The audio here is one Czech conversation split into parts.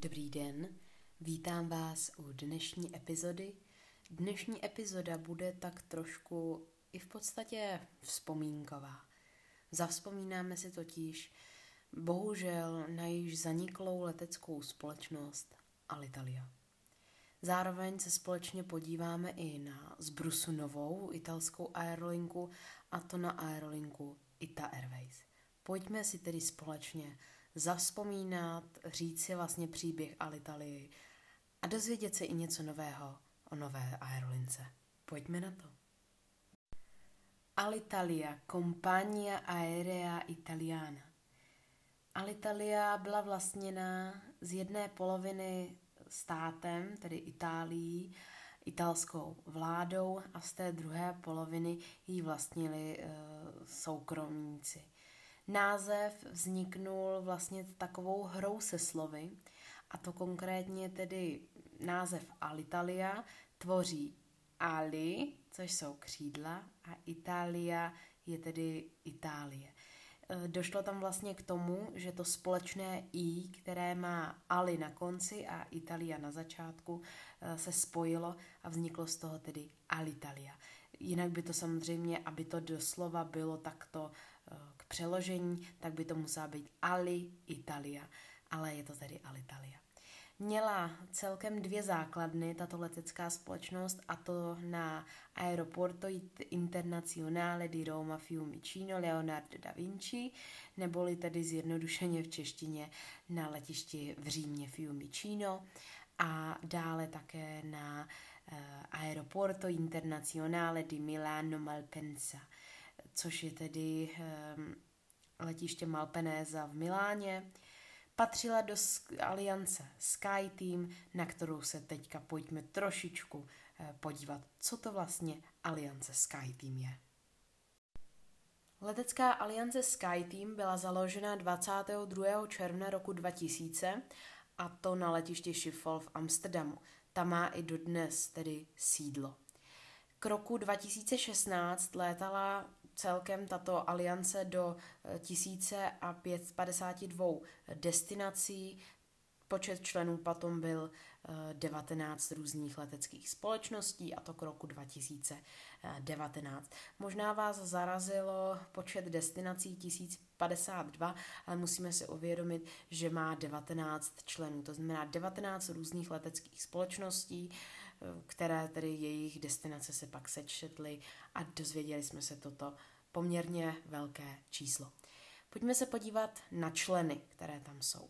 Dobrý den, vítám vás u dnešní epizody. Dnešní epizoda bude tak trošku i v podstatě vzpomínková. Zavzpomínáme si totiž bohužel na již zaniklou leteckou společnost Alitalia. Zároveň se společně podíváme i na zbrusu novou italskou aerolinku, a to na aerolinku ITA Airways. Pojďme si tedy společně zavzpomínat, říct si vlastně příběh Alitalii a dozvědět se i něco nového o nové aerolince. Pojďme na to. Alitalia, Compagnia Aerea Italiana. Alitalia byla vlastněna z jedné poloviny státem, tedy Itálií, italskou vládou, a z té druhé poloviny ji vlastnili soukromníci. Název vzniknul vlastně takovou hrou se slovy, a to konkrétně tedy název Alitalia tvoří Ali, což jsou křídla, a Italia je tedy Itálie. Došlo tam vlastně k tomu, že to společné I, které má Ali na konci a Italia na začátku, se spojilo a vzniklo z toho tedy Alitalia. Jinak by to samozřejmě, aby to doslova bylo takto k přeložení, tak by to musela být Ali Italia, ale je to tedy Alitalia. Měla celkem 2 základny tato letecká společnost, a to na Aeroporto Internazionale di Roma Fiumicino Leonardo da Vinci, neboli tedy zjednodušeně v češtině na letišti v Římě Fiumicino, a dále také na Aeroporto Internazionale di Milano Malpensa, což je tedy letiště Malpensa v Miláně. Patřila do aliance SkyTeam, na kterou se teďka pojďme trošičku podívat, co to vlastně aliance SkyTeam je. Letecká aliance SkyTeam byla založena 22. června roku 2000, a to na letišti Schiphol v Amsterdamu. Tam má i dodnes tedy sídlo. K roku 2016 létala celkem tato aliance do 1052 destinací. Počet členů potom byl 19 různých leteckých společností, a to k roku 2019. Možná vás zarazilo počet destinací 1052, ale musíme si uvědomit, že má 19 členů. To znamená 19 různých leteckých společností, které tedy jejich destinace se pak sečetly, a dozvěděli jsme se toto poměrně velké číslo. Pojďme se podívat na členy, které tam jsou.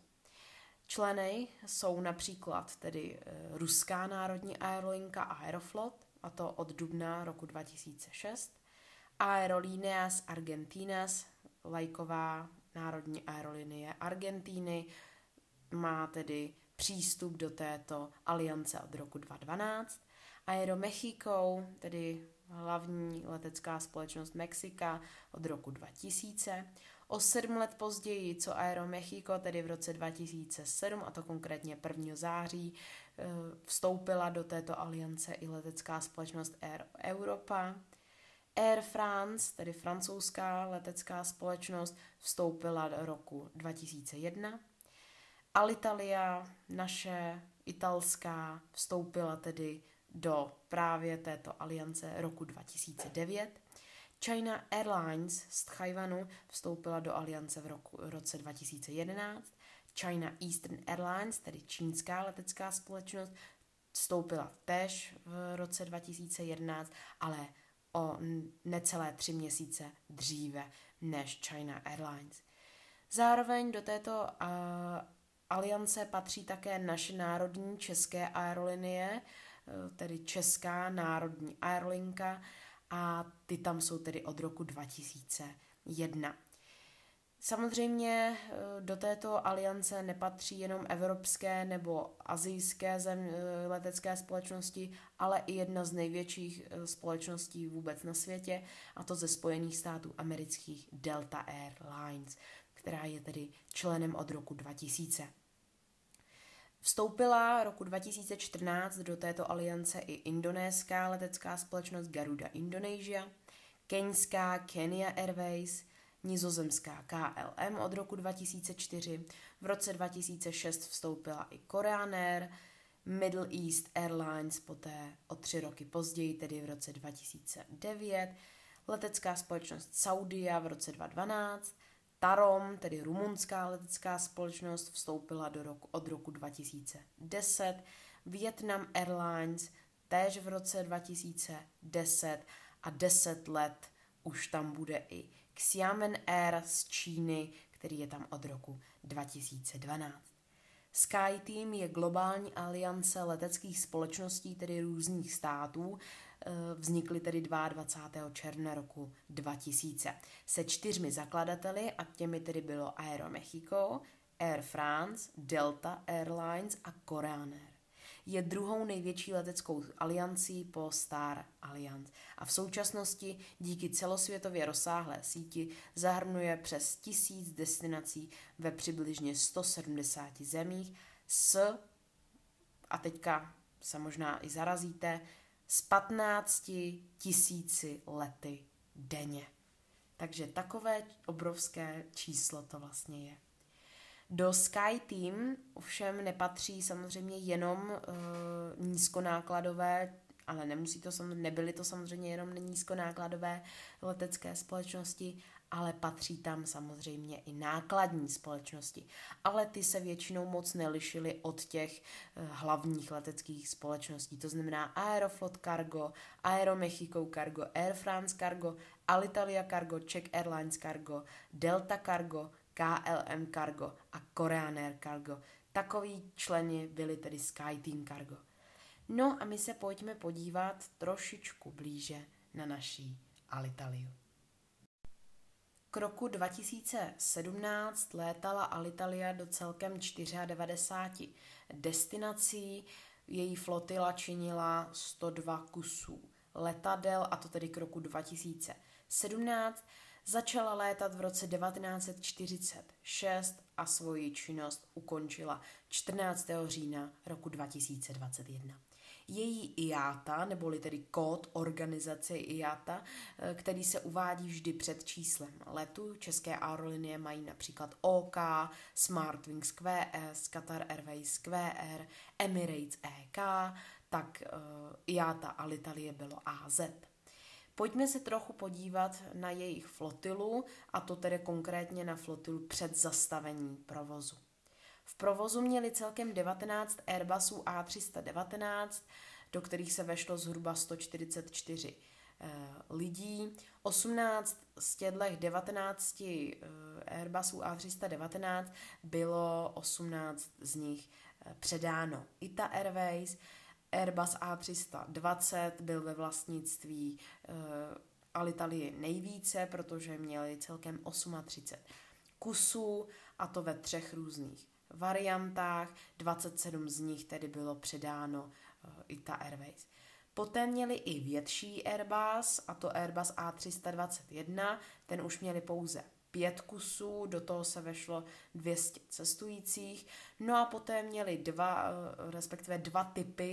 Členy jsou například tedy ruská národní aerolinka Aeroflot, a to od dubna roku 2006, Aerolíneas Argentinas, vlajková národní aerolinie Argentíny, má tedy přístup do této aliance od roku 2012, Aeromexico, tedy hlavní letecká společnost Mexika, od roku 2000, o 7 let později, co Aeromexico, tedy v roce 2007, a to konkrétně 1. září, vstoupila do této aliance i letecká společnost Air Europa. Air France, tedy francouzská letecká společnost, vstoupila do roku 2001. Alitalia, naše italská, vstoupila tedy do právě této aliance roku 2009. China Airlines z Tchajvanu vstoupila do aliance v roce 2011. China Eastern Airlines, tedy čínská letecká společnost, vstoupila též v roce 2011, ale o necelé 3 měsíce dříve než China Airlines. Zároveň do této aliance patří také naše národní české aerolinie, tedy Česká národní aerolinka, a ty tam jsou tedy od roku 2001. Samozřejmě do této aliance nepatří jenom evropské nebo asijské letecké společnosti, ale i jedna z největších společností vůbec na světě, a to ze Spojených států amerických Delta Airlines, která je tedy členem od roku 2000. Vstoupila roku 2014 do této aliance i indonéská letecká společnost Garuda Indonesia, keňská Kenya Airways, nizozemská KLM od roku 2004, v roce 2006 vstoupila i Korean Air, Middle East Airlines poté o 3 roky později, tedy v roce 2009, letecká společnost Saudia v roce 2012, Tarom, tedy rumunská letecká společnost, vstoupila od roku 2010, Vietnam Airlines též v roce 2010 a 10 let už tam bude i Xiamen Air z Číny, který je tam od roku 2012. SkyTeam je globální aliance leteckých společností, tedy různých států, vznikly tedy 22. června roku 2000 se 4 zakladateli a těmi tedy bylo Aeromexico, Air France, Delta Airlines a Korean Air. Je druhou největší leteckou aliancí po Star Alliance a v současnosti díky celosvětově rozsáhlé síti zahrnuje přes 1000 destinací ve přibližně 170 zemích a teďka se možná i zarazíte, s 15 000 lety denně. Takže takové obrovské číslo to vlastně je. Do SkyTeam ovšem nepatří samozřejmě jenom nízkonákladové, ale nebyly to samozřejmě jenom nízkonákladové letecké společnosti, ale patří tam samozřejmě i nákladní společnosti. Ale ty se většinou moc nelišily od těch hlavních leteckých společností. To znamená Aeroflot Cargo, Aeromexico Cargo, Air France Cargo, Alitalia Cargo, Czech Airlines Cargo, Delta Cargo, KLM Cargo a Korean Air Cargo. Takoví členy byli tedy SkyTeam Cargo. No a my se pojďme podívat trošičku blíže na naší Alitaliu. K roku 2017 létala Alitalia do celkem 94 destinací, její flotila činila 102 kusů letadel, a to tedy k roku 2017. Začala létat v roce 1946 a svoji činnost ukončila 14. října roku 2021. Její IATA, neboli tedy kód organizace IATA, který se uvádí vždy před číslem letu. České aerolinie mají například OK, Smartwings QS, Qatar Airways QR, Emirates EK, tak IATA Alitalie bylo AZ. Pojďme se trochu podívat na jejich flotilu, a to tedy konkrétně na flotilu před zastavení provozu. V provozu měli celkem 19 Airbusů A319, do kterých se vešlo zhruba 144 lidí. 18 z těchto 19 Airbusů A319 bylo 18 z nich předáno ITA Airways. Airbus A320 byl ve vlastnictví Alitalie nejvíce, protože měli celkem 38 kusů, a to ve 3 různých variantách. 27 z nich tedy bylo předáno ITA Airways. Poté měli i větší Airbus, a to Airbus A321, ten už měli pouze 5 kusů, do toho se vešlo 200 cestujících. No a poté měli dva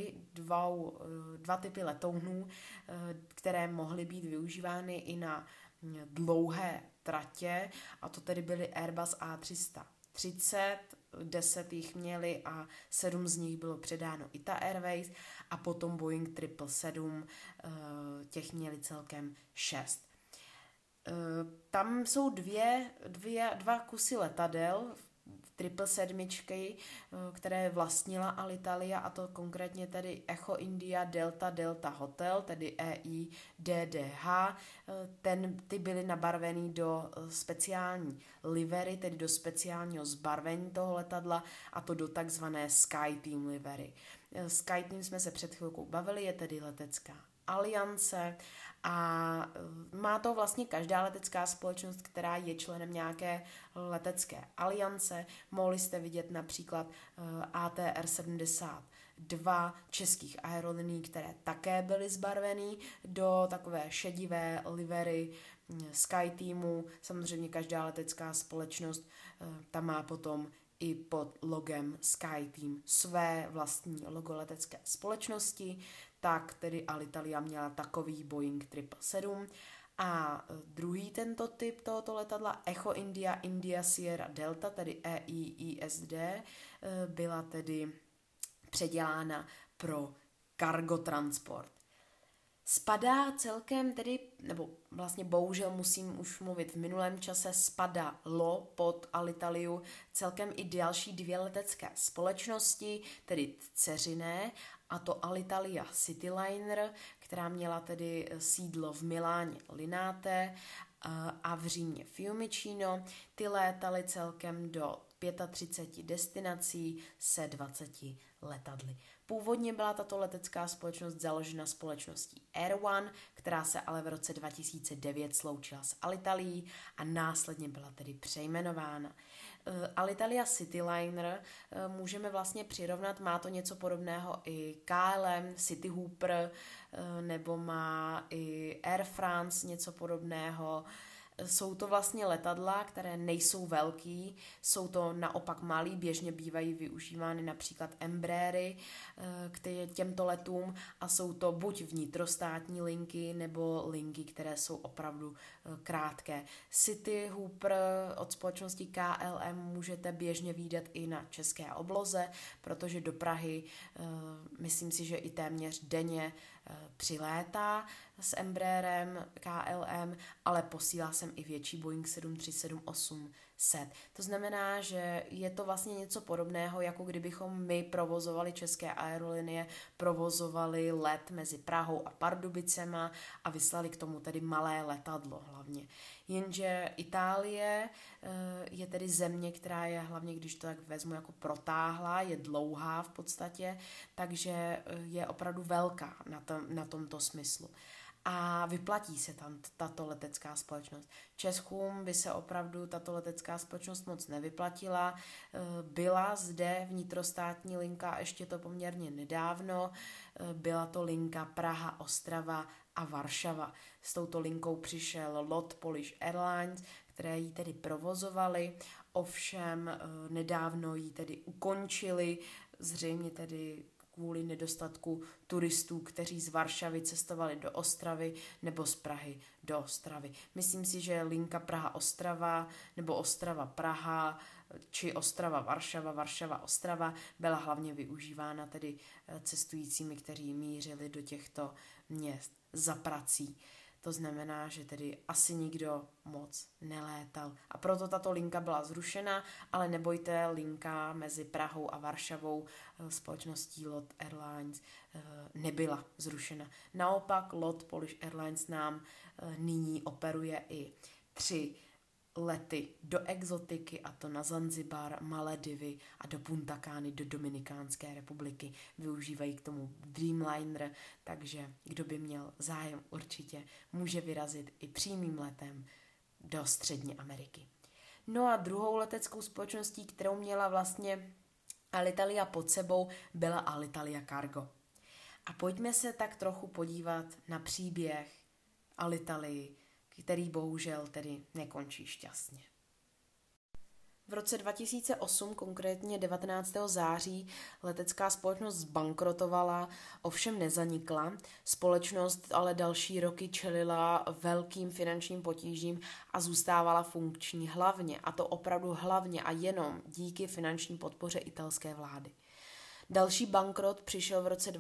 typy letounů, které mohly být využívány i na dlouhé tratě, a to tedy byly Airbus A330, 10 jich měli a 7 z nich bylo předáno ITA Airways, a potom Boeing 777, těch měli celkem 6. Tam jsou dva kusy letadel, 777, které vlastnila Alitalia, a to konkrétně tedy Echo India Delta Hotel, tedy EIDDH. Ty byly nabarvený do speciální livery, tedy do speciálního zbarvení toho letadla, a to do takzvané SkyTeam livery. SkyTeam jsme se před chvilkou bavili, je tedy letecká aliance a má to vlastně každá letecká společnost, která je členem nějaké letecké aliance. Mohli jste vidět například ATR 72 českých aerolinií, které také byly zbarvený do takové šedivé livery SkyTeamu. Samozřejmě každá letecká společnost tam má potom i pod logem SkyTeam své vlastní logo letecké společnosti, tak tedy Alitalia měla takový Boeing 777 A druhý tento typ tohoto letadla, Echo India, India Sierra Delta, tedy EIISD, byla tedy předělána pro cargo transport. Spadá celkem tedy, nebo vlastně bohužel musím už mluvit v minulém čase, spadalo pod Alitaliu celkem i další 2 letecké společnosti, tedy dceřiné, a to Alitalia Cityliner, která měla tedy sídlo v Miláně Linate a v Římě Fiumicino. Ty létaly celkem do 35 destinací se 20 letadly. Původně byla tato letecká společnost založena společností Air One, která se ale v roce 2009 sloučila s Alitalií a následně byla tedy přejmenována. Alitalia Cityliner můžeme vlastně přirovnat, má to něco podobného i KLM, City Hooper, nebo má i Air France něco podobného. Jsou to vlastně letadla, které nejsou velký, jsou to naopak malý, běžně bývají využívány například Embraery k těmto letům a jsou to buď vnitrostátní linky nebo linky, které jsou opravdu krátké. City Hooper od společnosti KLM můžete běžně vidět i na české obloze, protože do Prahy myslím si, že i téměř denně přilétá s Embraerem KLM, ale posílá sem i větší Boeing 737-800. To znamená, že je to vlastně něco podobného, jako kdybychom my provozovali české aerolinie, provozovali let mezi Prahou a Pardubicema a vyslali k tomu tedy malé letadlo hlavně. Jenže Itálie je tedy země, která je hlavně, když to tak vezmu, jako protáhlá, je dlouhá v podstatě, takže je opravdu velká na tomto smyslu. A vyplatí se tam tato letecká společnost. Českům by se opravdu tato letecká společnost moc nevyplatila. Byla zde vnitrostátní linka, ještě to poměrně nedávno, byla to linka Praha, Ostrava a Varšava. S touto linkou přišel LOT Polish Airlines, které ji tedy provozovali, ovšem nedávno ji tedy ukončili, zřejmě tedy kvůli nedostatku turistů, kteří z Varšavy cestovali do Ostravy nebo z Prahy do Ostravy. Myslím si, že linka Praha-Ostrava nebo Ostrava-Praha či Ostrava-Varšava, Varšava-Ostrava byla hlavně využívána tedy cestujícími, kteří mířili do těchto měst za prací. To znamená, že tedy asi nikdo moc nelétal. A proto tato linka byla zrušena, ale nebojte, linka mezi Prahou a Varšavou společností LOT Airlines nebyla zrušena. Naopak LOT Polish Airlines nám nyní operuje i 3 lety do exotiky, a to na Zanzibar, Maledivy a do Punta Cany, do Dominikánské republiky. Využívají k tomu Dreamliner, takže kdo by měl zájem, určitě může vyrazit i přímým letem do Střední Ameriky. No a druhou leteckou společností, kterou měla vlastně Alitalia pod sebou, byla Alitalia Cargo. A pojďme se tak trochu podívat na příběh Alitalii, který bohužel tedy nekončí šťastně. V roce 2008, konkrétně 19. září, letecká společnost zbankrotovala, ovšem nezanikla. Společnost ale další roky čelila velkým finančním potížím a zůstávala funkční hlavně, a to opravdu hlavně a jenom díky finanční podpoře italské vlády. Další bankrot přišel v roce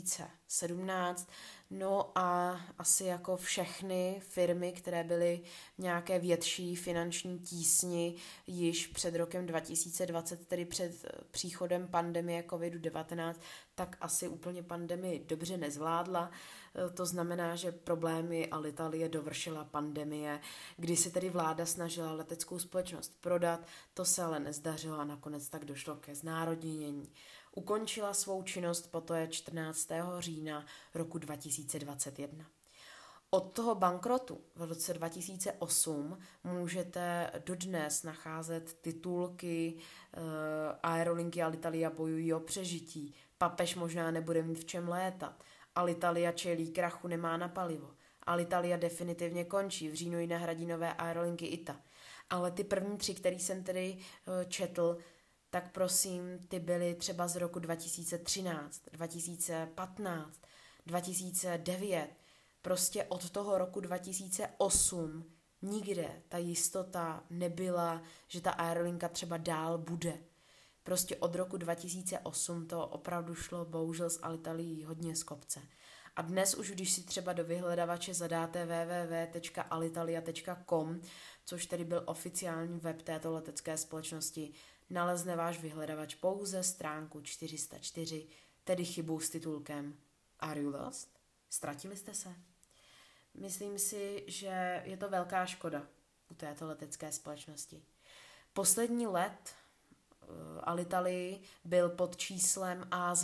2017, no a asi jako všechny firmy, které byly v nějaké větší finanční tísni již před rokem 2020, tedy před příchodem pandemie COVID-19, tak asi úplně pandemii dobře nezvládla. To znamená, že problémy Alitalie dovršila pandemie, kdy se tedy vláda snažila leteckou společnost prodat, to se ale nezdařilo a nakonec tak došlo ke znárodnění. Ukončila svou činnost poté 14. října roku 2021. Od toho bankrotu v roce 2008 můžete dodnes nacházet titulky Aerolinky Alitalia bojují o přežití, papež možná nebude mít v čem létat, Alitalia čelí krachu, nemá na palivo, Alitalia definitivně končí, v říjnu ji nahradí nové aerolinky ITA. Ale ty první 3, který jsem tedy četl, tak prosím, ty byly třeba z roku 2013, 2015, 2009. Prostě od toho roku 2008 nikde ta jistota nebyla, že ta aerolinka třeba dál bude. Prostě od roku 2008 to opravdu šlo bohužel z Alitalií hodně z kopce. A dnes už, když si třeba do vyhledavače zadáte www.alitalia.com, což tedy byl oficiální web této letecké společnosti, nalezne váš vyhledavač pouze stránku 404, tedy chybu s titulkem Are you lost? Ztratili jste se? Myslím si, že je to velká škoda u této letecké společnosti. Poslední let Alitalii byl pod číslem AZ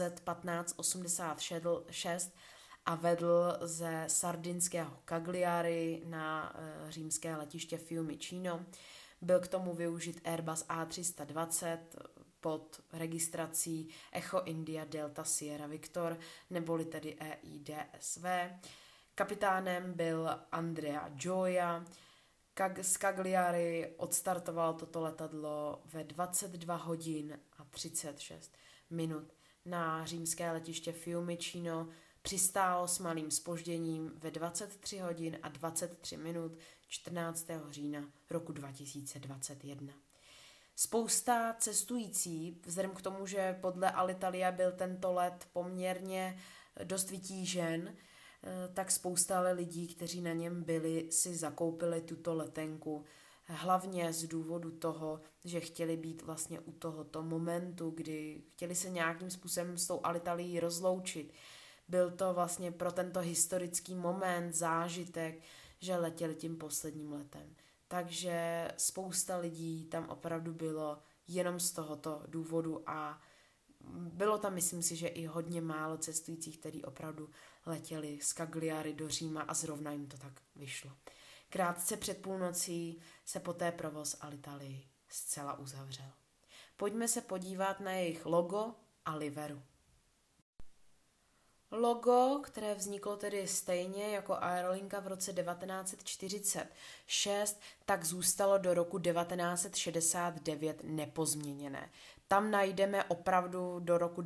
1586 a vedl ze sardinského Cagliari na římské letiště Fiumicino. Byl k tomu využit Airbus A320 pod registrací Echo India Delta Sierra Victor, neboli tedy EIDSV. Kapitánem byl Andrea Gioia. Z Cagliari odstartovalo toto letadlo ve 22 hodin a 36 minut na římské letiště Fiumicino, přistálo s malým zpožděním ve 23 hodin a 23 minut 14. října roku 2021. Spousta cestující, vzhledem k tomu, že podle Alitalia byl tento let poměrně dost vytížen, tak spousta lidí, kteří na něm byli, si zakoupili tuto letenku. Hlavně z důvodu toho, že chtěli být vlastně u tohoto momentu, kdy chtěli se nějakým způsobem s tou Alitalií rozloučit. Byl to vlastně pro tento historický moment, zážitek, že letěli tím posledním letem. Takže spousta lidí tam opravdu bylo jenom z tohoto důvodu a bylo tam, myslím si, že i hodně málo cestujících, kteří opravdu letěli z Cagliari do Říma a zrovna jim to tak vyšlo. Krátce před půlnocí se poté provoz Alitalii zcela uzavřel. Pojďme se podívat na jejich logo a liveru. Logo, které vzniklo tedy stejně jako aerolinka v roce 1946, tak zůstalo do roku 1969 nepozměněné. Tam najdeme opravdu do roku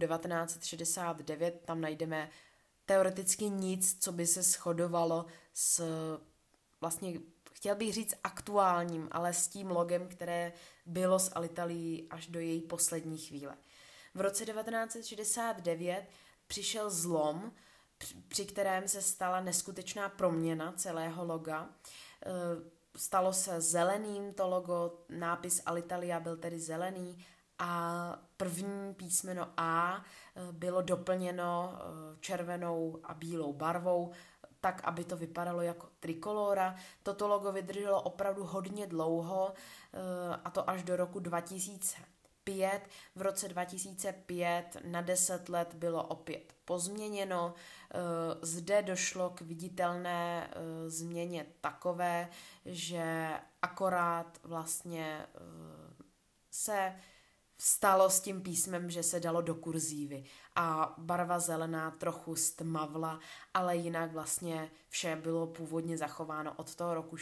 1969, tam najdeme teoreticky nic, co by se shodovalo s vlastně, chtěl bych říct aktuálním, ale s tím logem, které bylo z Alitalií až do její poslední chvíle. V roce 1969 přišel zlom, při kterém se stala neskutečná proměna celého loga. Stalo se zeleným to logo, nápis Alitalia byl tedy zelený a první písmeno A bylo doplněno červenou a bílou barvou, tak, aby to vypadalo jako trikolóra. Toto logo vydrželo opravdu hodně dlouho, a to až do roku 2005. V roce 2005 na 10 let bylo opět pozměněno. Zde došlo k viditelné změně takové, že akorát vlastně se stalo s tím písmem, že se dalo do kurzívy a barva zelená trochu stmavla, ale jinak vlastně vše bylo původně zachováno od toho roku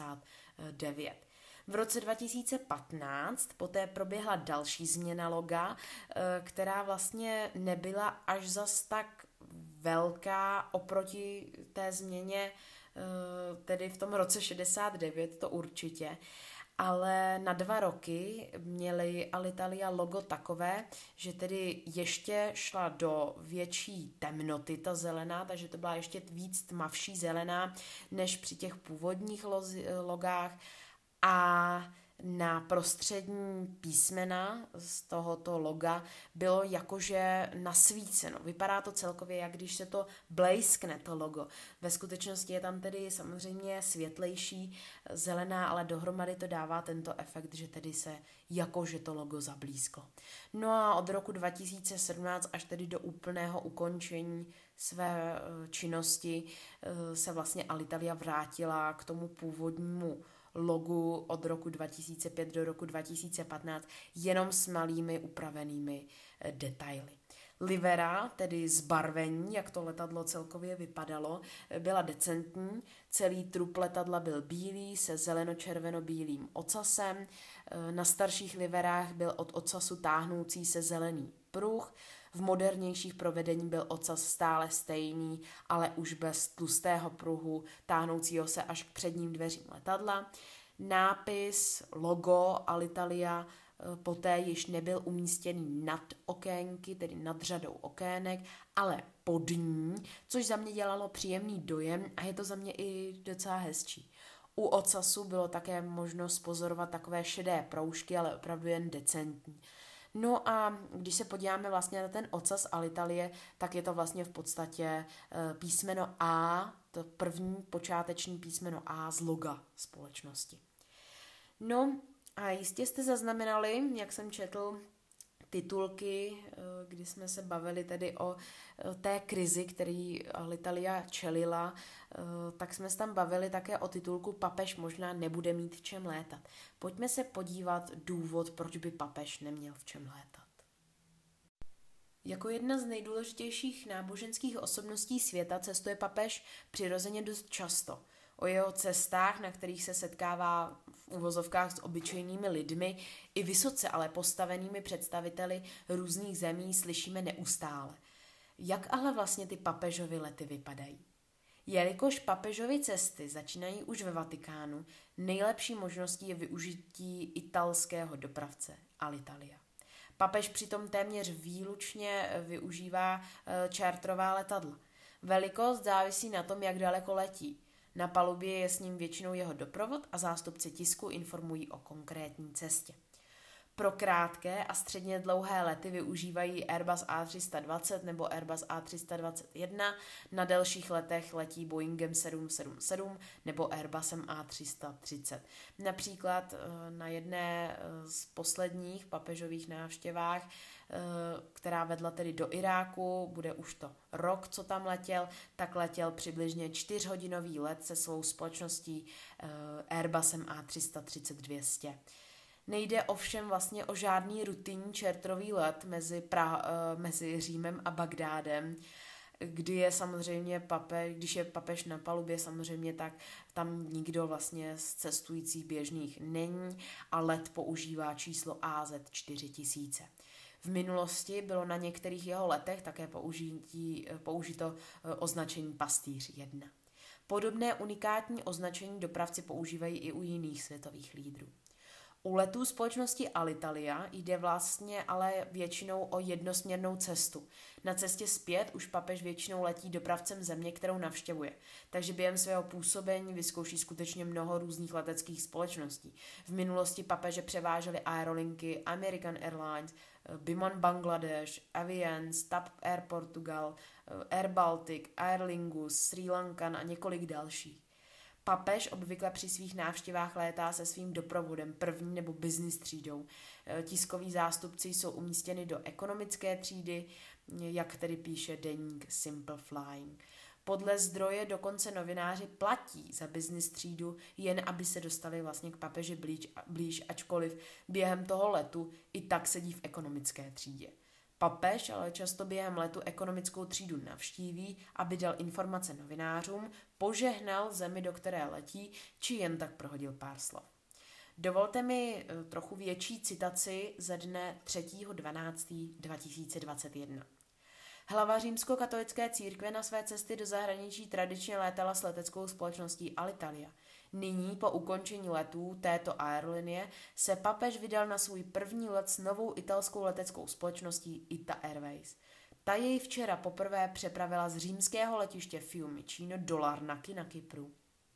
69. V roce 2015 poté proběhla další změna loga, která vlastně nebyla až zas tak velká oproti té změně, tedy v tom roce 69 to určitě, ale na 2 roky měli Alitalia logo takové, že tedy ještě šla do větší temnoty ta zelená, takže to byla ještě víc tmavší zelená než při těch původních logách a na prostřední písmena z tohoto loga bylo jakože nasvíceno. Vypadá to celkově, jak když se to blejskne, to logo. Ve skutečnosti je tam tedy samozřejmě světlejší zelená, ale dohromady to dává tento efekt, že tedy se jakože to logo zablízklo. No a od roku 2017 až tedy do úplného ukončení své činnosti se vlastně Alitalia vrátila k tomu původnímu logu od roku 2005 do roku 2015 jenom s malými upravenými detaily. Livera, tedy zbarvení, jak to letadlo celkově vypadalo, byla decentní. Celý trup letadla byl bílý se zeleno-červeno-bílým ocasem. Na starších liverách byl od ocasu táhnoucí se zelený pruh. V modernějších provedení byl ocas stále stejný, ale už bez tlustého pruhu, táhnoucího se až k předním dveřím letadla. Nápis, logo Alitalia poté již nebyl umístěný nad okénky, tedy nad řadou okének, ale pod ní, což za mě dělalo příjemný dojem a je to za mě i docela hezčí. U ocasu bylo také možnost pozorovat takové šedé proužky, ale opravdu jen decentní. No a když se podíváme vlastně na ten ocas Alitalie, tak je to vlastně v podstatě písmeno A, to první počáteční písmeno A z loga společnosti. No a jistě jste zaznamenali, jak jsem četl titulky, kdy jsme se bavili tedy o té krizi, který Alitalia čelila, tak jsme se tam bavili také o titulku Papež možná nebude mít v čem létat. Pojďme se podívat důvod, proč by papež neměl v čem létat. Jako jedna z nejdůležitějších náboženských osobností světa cestuje papež přirozeně dost často. O jeho cestách, na kterých se setkává v uvozovkách s obyčejnými lidmi, i vysoce ale postavenými představiteli různých zemí slyšíme neustále. Jak ale vlastně ty papežovy lety vypadají? Jelikož papežovy cesty začínají už ve Vatikánu, nejlepší možností je využití italského dopravce Alitalia. Papež přitom téměř výlučně využívá čártrová letadla. Velikost závisí na tom, jak daleko letí. Na palubě je s ním většinou jeho doprovod a zástupci tisku informují o konkrétní cestě. Pro krátké a středně dlouhé lety využívají Airbus A320 nebo Airbus A321, na delších letech letí Boeingem 777 nebo Airbusem A330. Například na jedné z posledních papežových návštěvách, která vedla tedy do Iráku, bude už to rok, co tam letěl, tak letěl přibližně 4hodinový let se svou společností Airbusem A330-200. Nejde ovšem vlastně o žádný rutinní čartrový let mezi Římem a Bagdádem, kdy je samozřejmě když je papež na palubě samozřejmě, tak tam nikdo vlastně z cestujících běžných není a let používá číslo AZ 4000. V minulosti bylo na některých jeho letech také použito označení Pastýř 1. Podobné unikátní označení dopravci používají i u jiných světových lídrů. U letů společnosti Alitalia jde vlastně ale většinou o jednosměrnou cestu. Na cestě zpět už papež většinou letí dopravcem země, kterou navštěvuje, takže během svého působení vyzkouší skutečně mnoho různých leteckých společností. V minulosti papeže převážely aerolinky American Airlines, Biman Bangladesh, Aviance, TAP Air Portugal, Air Baltic, Aer Lingus, Sri Lankan a několik dalších. Papež obvykle při svých návštěvách létá se svým doprovodem první nebo business třídou. Tiskoví zástupci jsou umístěni do ekonomické třídy, jak tedy píše deník Simple Flying. Podle zdroje dokonce novináři platí za business třídu, jen aby se dostali vlastně k papeži blíž, ačkoliv během toho letu i tak sedí v ekonomické třídě. Papež ale často během letu ekonomickou třídu navštíví, aby dal informace novinářům, požehnal zemi, do které letí, či jen tak prohodil pár slov. Dovolte mi trochu větší citaci ze dne 3.12.2021. Hlava římskokatolické církve na své cesty do zahraničí tradičně létala s leteckou společností Alitalia. Nyní, po ukončení letů této aerolinie, se papež vydal na svůj první let s novou italskou leteckou společností ITA Airways. Ta jej včera poprvé přepravila z římského letiště Fiumicino do Larnaky na Kypru.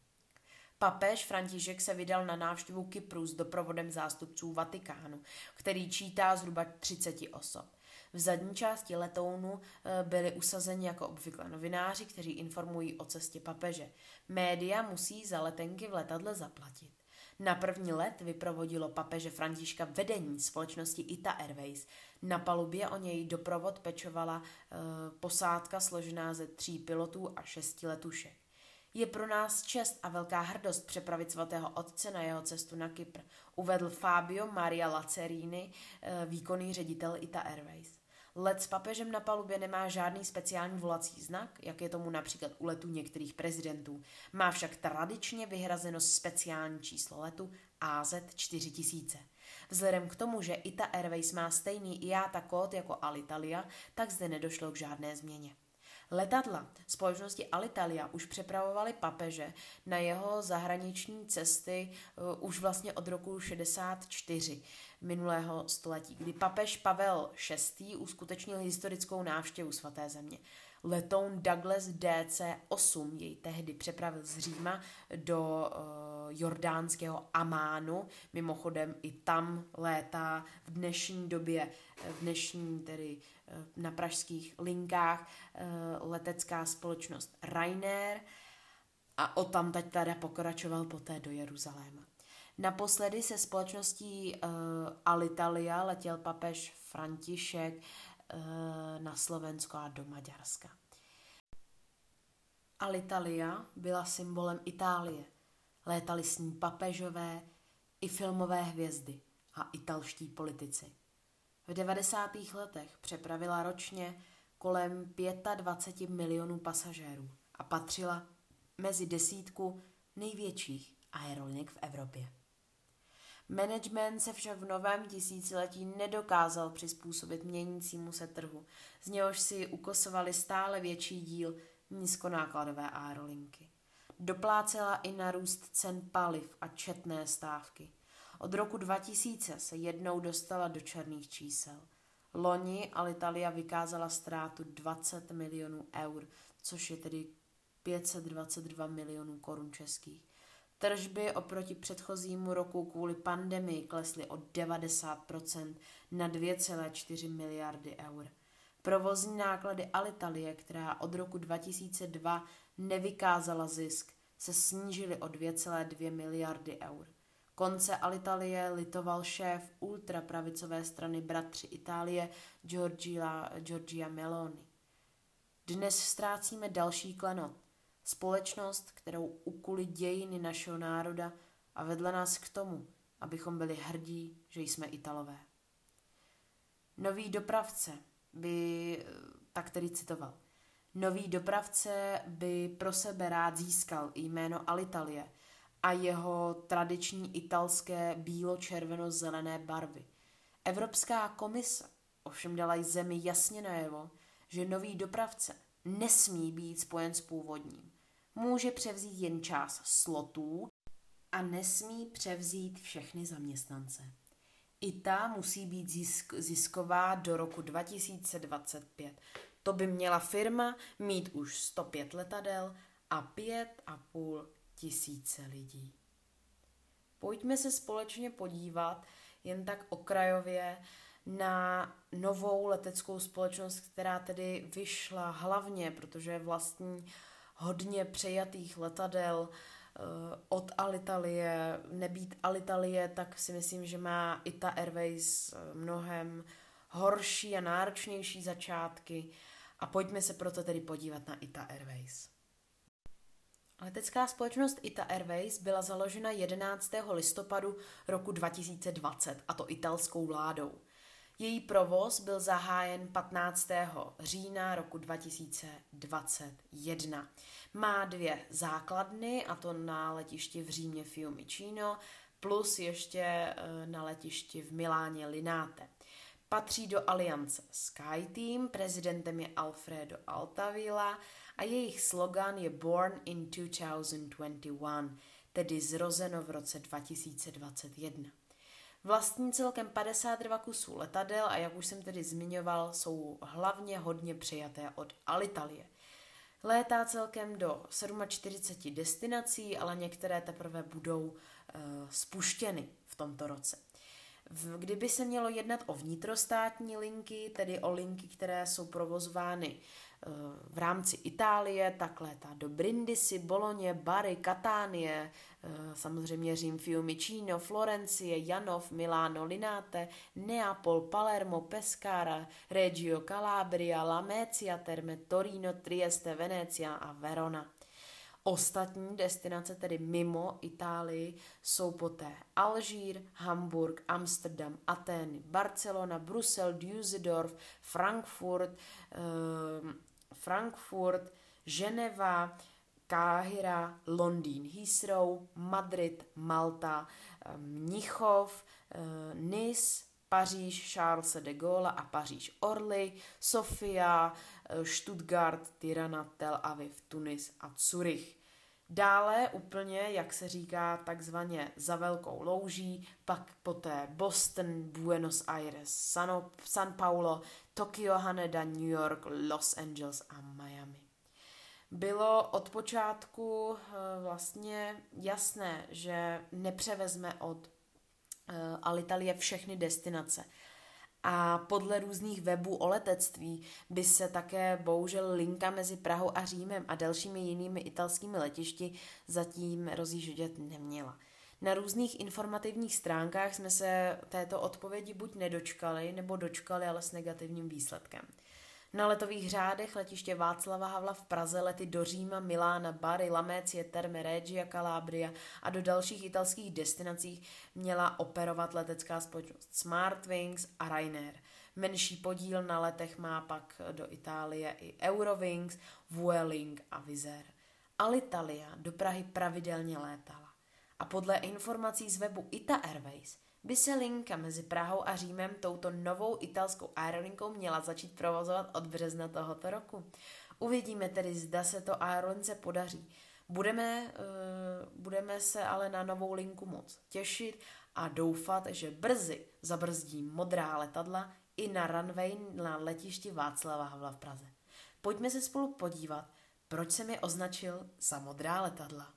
Papež František se vydal na návštěvu Kypru s doprovodem zástupců Vatikánu, který čítá zhruba 30 osob. V zadní části letounu byli usazeni jako obvykle novináři, kteří informují o cestě papeže. Média musí za letenky v letadle zaplatit. Na první let vyprovodilo papeže Františka vedení společnosti ITA Airways. Na palubě o něj doprovod pečovala posádka složená ze 3 pilotů a 6 letušek. Je pro nás čest a velká hrdost přepravit svatého otce na jeho cestu na Kypr, uvedl Fabio Maria Lazzarini, výkonný ředitel ITA Airways. Let s papežem na palubě nemá žádný speciální volací znak, jak je tomu například u letů některých prezidentů. Má však tradičně vyhrazeno speciální číslo letu AZ 4000. Vzhledem k tomu, že ITA Airways má stejný IATA kód jako Alitalia, tak zde nedošlo k žádné změně. Letadla společnosti Alitalia už přepravovaly papeže na jeho zahraniční cesty už vlastně od roku 64 minulého století, kdy papež Pavel VI. Uskutečnil historickou návštěvu svaté země. Letoun Douglas DC-8 jej tehdy přepravil z Říma do jordánského Amánu. Mimochodem i tam létá v dnešní době, tedy na pražských linkách letecká společnost Ryanair a odtamtud teda pokračoval poté do Jeruzaléma. Naposledy se společností Alitalia letěl papež František na Slovensko a do Maďarska. Alitalia byla symbolem Itálie. Létali s ní papežové i filmové hvězdy a italští politici. V 90. letech přepravila ročně kolem 25 milionů pasažérů a patřila mezi desítku největších aerolinek v Evropě. Management se však v novém tisíciletí nedokázal přizpůsobit měnícímu se trhu, z něhož si ukosovali stále větší díl nízkonákladové aerolinky. Doplácela i na růst cen paliv a četné stávky. Od roku 2000 se jednou dostala do černých čísel. Loni Alitalia vykázala ztrátu 20 milionů eur, což je tedy 522 milionů korun českých. Tržby oproti předchozímu roku kvůli pandemii klesly o 90% na 2,4 miliardy eur. Provozní náklady Alitalie, která od roku 2002 nevykázala zisk, se snížily o 2,2 miliardy eur. Konce Alitalie litoval šéf ultrapravicové strany Bratři Itálie Giorgia Meloni. Dnes ztrácíme další klenot. Společnost, kterou ukuli dějiny našeho národa a vedla nás k tomu, abychom byli hrdí, že jsme Italové. Nový dopravce by, tak tedy citoval, nový dopravce by pro sebe rád získal jméno Alitalie a jeho tradiční italské bílo-červeno-zelené barvy. Evropská komise ovšem dala zemi jasně najevo, že nový dopravce nesmí být spojen s původním. Může převzít jen část slotů a nesmí převzít všechny zaměstnance. I ta musí být zisková do roku 2025. To by měla firma mít už 105 letadel a 5,5 tisíce lidí. Pojďme se společně podívat jen tak okrajově na novou leteckou společnost, která tedy vyšla hlavně, protože vlastní hodně přejatých letadel od Alitalie. Nebýt Alitalie, tak si myslím, že má ITA Airways mnohem horší a náročnější začátky. A pojďme se proto tedy podívat na ITA Airways. Letecká společnost ITA Airways byla založena 11. listopadu roku 2020, a to italskou vládou. Její provoz byl zahájen 15. října roku 2021. Má 2 základny, a to na letišti v Římě Fiumicino, plus ještě na letišti v Miláně Linate. Patří do aliance SkyTeam, prezidentem je Alfredo Altavilla a jejich slogan je Born in 2021, tedy zrozeno v roce 2021. Vlastní celkem 52 kusů letadel a jak už jsem tedy zmiňoval, jsou hlavně hodně přijaté od Alitalie. Létá celkem do 47 destinací, ale některé teprve budou spuštěny v tomto roce. Kdyby se mělo jednat o vnitrostátní linky, tedy o linky, které jsou provozovány v rámci Itálie, tak létá do Brindisi, Bologne, Bari, Katánie, samozřejmě Řím, Fiumicino, Florencie, Janov, Milano, Linate, Neapol, Palermo, Pescara, Reggio Calabria, Lamezia, Terme, Torino, Trieste, Venecia a Verona. Ostatní destinace, tedy mimo Itálii, jsou poté Alžír, Hamburg, Amsterdam, Atény, Barcelona, Brusel, Düsseldorf, Frankfurt, Ženeva, Káhira, Londýn, Heathrow, Madrid, Malta, Mnichov, Nice, Paříž, Charles de Gaulle a Paříž Orly, Sofia, Stuttgart, Tirana, Tel Aviv, Tunis a Curych. Dále úplně, jak se říká, takzvaně za velkou louží, pak poté Boston, Buenos Aires, San Paulo, Tokio, Haneda, New York, Los Angeles a Miami. Bylo od počátku vlastně jasné, že nepřevezme od Alitalie všechny destinace. A podle různých webů o letectví by se také bohužel linka mezi Prahou a Římem a dalšími jinými italskými letišti zatím rozjíždět neměla. Na různých informativních stránkách jsme se této odpovědi buď nedočkali, nebo dočkali, ale s negativním výsledkem. Na letových řádech letiště Václava Havla v Praze lety do Říma, Milána, Bari, Lamecie, Terme, Regia, Calabria a do dalších italských destinací měla operovat letecká společnost Smartwings a Ryanair. Menší podíl na letech má pak do Itálie i Eurowings, Vueling a Wizz Air. Alitalia do Prahy pravidelně létala. A podle informací z webu Ita Airways by se linka mezi Prahou a Římem touto novou italskou aerolinkou měla začít provozovat od března tohoto roku. Uvidíme tedy, zda se to aerolince podaří. Budeme se ale na novou linku moc těšit a doufat, že brzy zabrzdí modrá letadla i na runway na letišti Václava Havla v Praze. Pojďme se spolu podívat, proč jsem je označil za modrá letadla.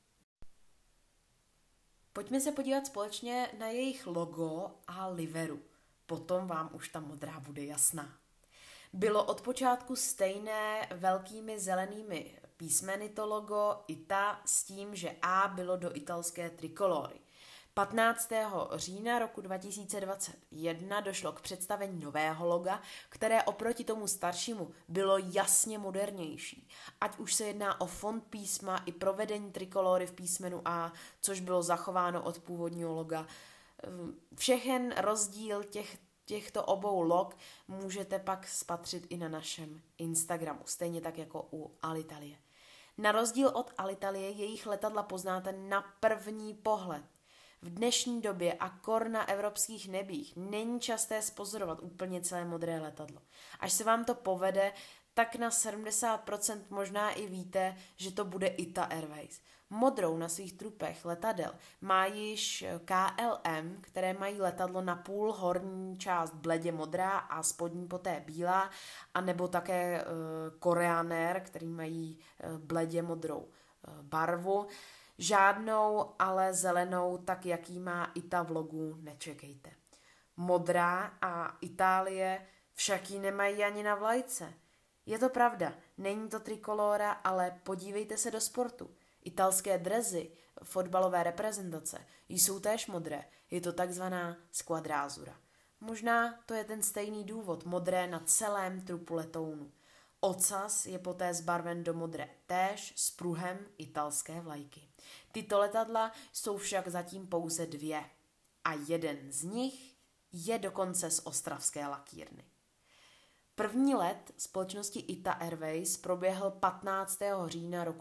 Pojďme se podívat společně na jejich logo a liveru. Potom vám už ta modrá bude jasná. Bylo od počátku stejné velkými zelenými písmeny to logo ITA s tím, že A bylo do italské trikolory. 15. října roku 2021 došlo k představení nového loga, které oproti tomu staršímu bylo jasně modernější. Ať už se jedná o font písma i provedení trikolory v písmenu A, což bylo zachováno od původního loga. Všechen rozdíl těchto obou log můžete pak spatřit i na našem Instagramu, stejně tak jako u Alitalie. Na rozdíl od Alitalie jejich letadla poznáte na první pohled. V dnešní době a kor na evropských nebích není časté spozorovat úplně celé modré letadlo. Až se vám to povede, tak na 70% možná i víte, že to bude Ita Airways. Modrou na svých trupech letadel má již KLM, které mají letadlo na půl horní část bledě modrá a spodní poté bílá, a nebo také Koreaner, který mají bledě modrou barvu. Žádnou, ale zelenou, tak jaký má Ita v logu, nečekejte. Modrá a Itálie však ji nemají ani na vlajce. Je to pravda, není to trikolóra, ale podívejte se do sportu. Italské dresy, fotbalové reprezentace, jsou též modré, je to takzvaná squadrazura. Možná to je ten stejný důvod, modré na celém trupu letounu. Ocas je poté zbarven do modré též s pruhem italské vlajky. Tyto letadla jsou však zatím pouze 2 a jeden z nich je dokonce z ostravské lakírny. První let společnosti Ita Airways proběhl 15. října roku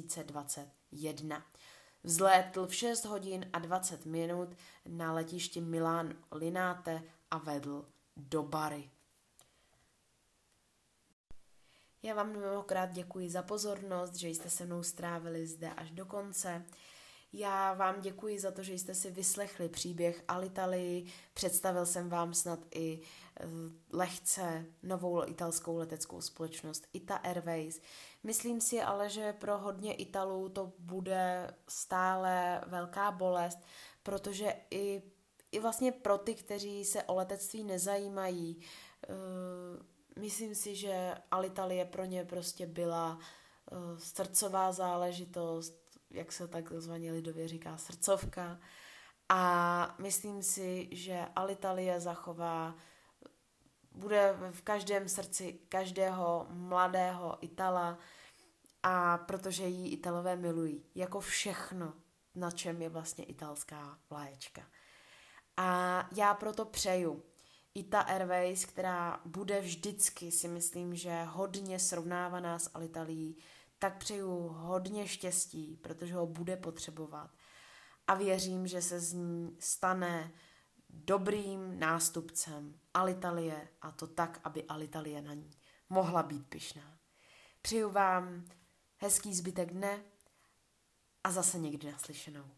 2021. Vzlétl v 6 hodin a 20 minut na letišti Milán Linate a vedl do Bari. Já vám mnohokrát děkuji za pozornost, že jste se mnou strávili zde až do konce. Já vám děkuji za to, že jste si vyslechli příběh Alitalii. Představil jsem vám snad i lehce novou italskou leteckou společnost Ita Airways. Myslím si ale, že pro hodně Italů to bude stále velká bolest, protože i vlastně pro ty, kteří se o letectví nezajímají, myslím si, že Alitalie pro ně prostě byla srdcová záležitost, jak se takzvaně lidově říká, srdcovka. A myslím si, že Alitalie bude v každém srdci každého mladého Itala, a protože ji Italové milují, jako všechno, na čem je vlastně italská vlaječka. A já proto přeju Ita Airways, která bude vždycky, si myslím, že hodně srovnávaná s Alitalií, tak přeju hodně štěstí, protože ho bude potřebovat. A věřím, že se z ní stane dobrým nástupcem Alitalie, a to tak, aby Alitalie na ní mohla být pyšná. Přeju vám hezký zbytek dne a zase někdy naslyšenou.